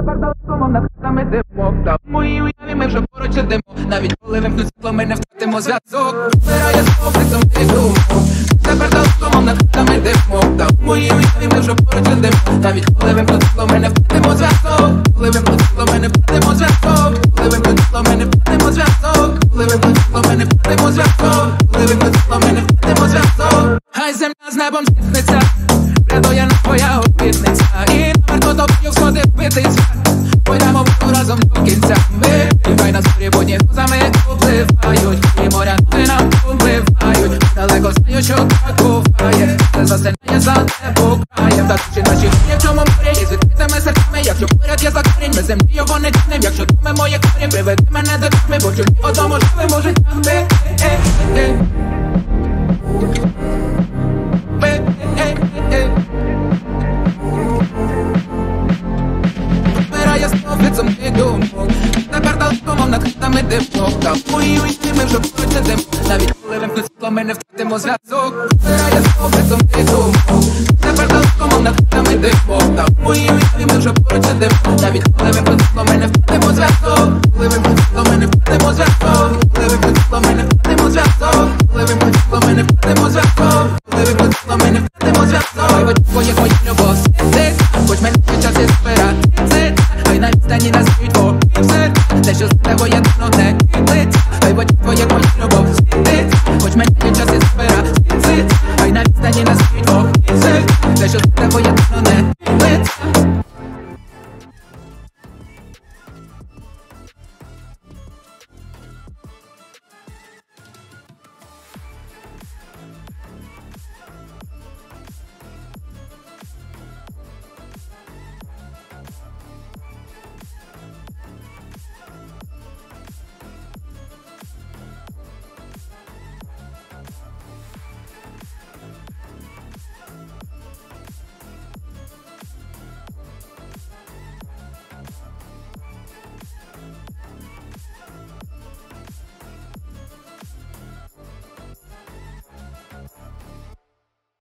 Тепер далеко, мов над хатами димок. Та в моїй уяві ми вже поруч ідемо. Навіть коли вимкнуть світло, ми не втратимо зв'язок. Збирає знов призом ти думок. Тепер далеко, мов над хатами димок. Та в моїй уяві ми вже поруч ідемо. Навіть коли вимкнуть світло, ми не втратимо зв'язок. Коли вимкнуть світло, ми не втратимо зв'язок. Коли вимкнуть світло, ми не втратимо зв'язок. Коли вимкнуть світло, ми не втратимо зв'язок. Коли вимкнуть світло, ми не втратимо зв'язок. Хай земля з небом зіткнеться, врядує нам твоя обітниця. І варто тобою сходи битися, пойдемо разом до кінця. Ми хай на зорі водні грозами обливають, і моря ти нам обливають. Далеко знаю, що так буває, це засинає за небо краєм. Та душі наші є в чому морі, і з відкритими серцями. Якщо поряд є закорінь, ми землі його не тянем. Якщо думи моє корінь, приведи мене до тьми, бо чужі одному живемо життям. Збирає знов від сумних думок. Тепер далеко, мов над хатами димок. Та в моїй уяві ми вже поруч ідемо. Навіть коли вимкнуть світло, ми не втратимо зв'язок. Збирає знов від сумних думок. Тепер далеко, мов над хатами димок. Та в моїй уяві ми вже поруч ідемо. Навіть коли вимкнуть світло, ми не втратимо зв'язок. Коли вимкнуть світло, ми не втратимо зв'язок. Коли вимкнуть світло, ми не втратимо зв'язок. Коли вимкнуть світло, ми не втратимо зв'язок. Коли вимкнуть світло, ми не втратимо зв'язок. Твоє любов.